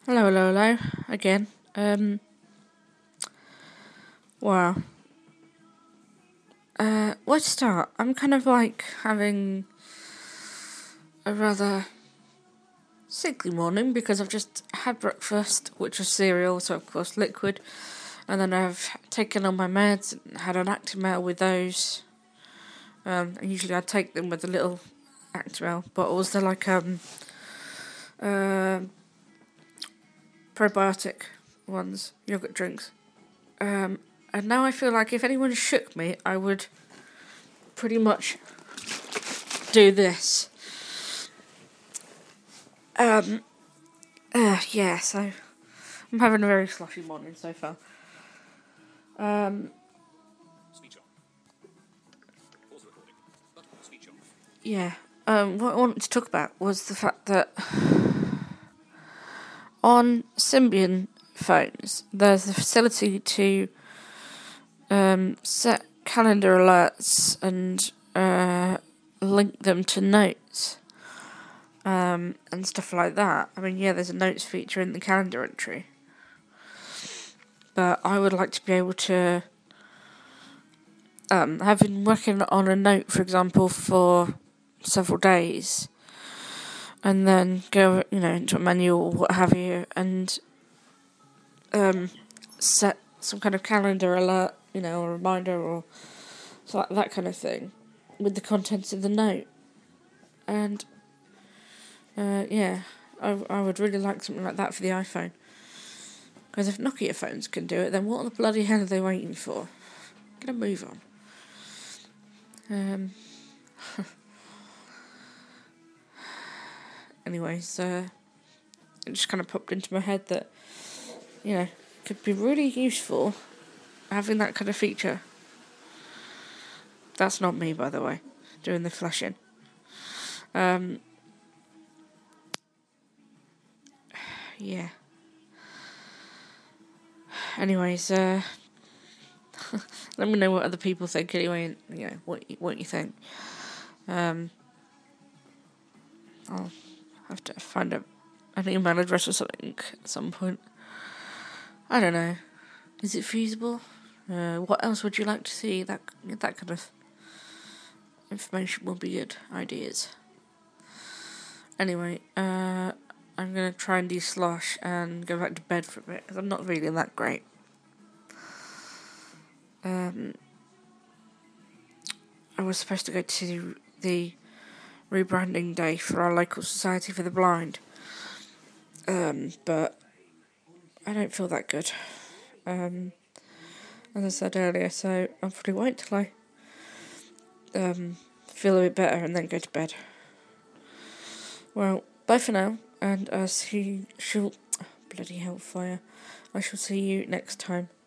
Hello, hello, hello, again. Wow. Where to start? I'm kind of like having a rather sickly morning because I've just had breakfast, which was cereal, so of course liquid, and then I've taken on my meds and had an Actimel with those. And usually I take them with a little Actimel bottles. They're like uh, probiotic ones, yogurt drinks. And now I feel like if anyone shook me, I would pretty much do this. Yeah, so I'm having a very sloshy morning so far. Yeah. What I wanted to talk about was the fact that on Symbian phones, there's the facility to set calendar alerts and link them to notes and stuff like that. I mean, yeah, there's a notes feature in the calendar entry, but I would like to be able to. I've been working on a note, for example, for several days, and then go, into a menu or what have you, and set some kind of calendar alert, or reminder or so like that kind of thing, with the contents of the note. And yeah, I would really like something like that for the iPhone. Because if Nokia phones can do it, then what the bloody hell are they waiting for? Get a move on. Anyways, it just kind of popped into my head that, could be really useful having that kind of feature. That's not me, by the way, doing the flashing. Yeah. Anyways, let me know what other people think anyway, and, what you think. I'll have to find an email address or something at some point. I don't know. Is it feasible? What else would you like to see? That kind of information will be good. Ideas. Anyway, I'm going to try and de-slosh and go back to bed for a bit, because I'm not feeling that great. I was supposed to go to the rebranding day for our local Society for the Blind, but I don't feel that good, as I said earlier, so I'll probably wait till I feel a bit better and then go to bed. Well, bye for now, and bloody hellfire, I shall see you next time.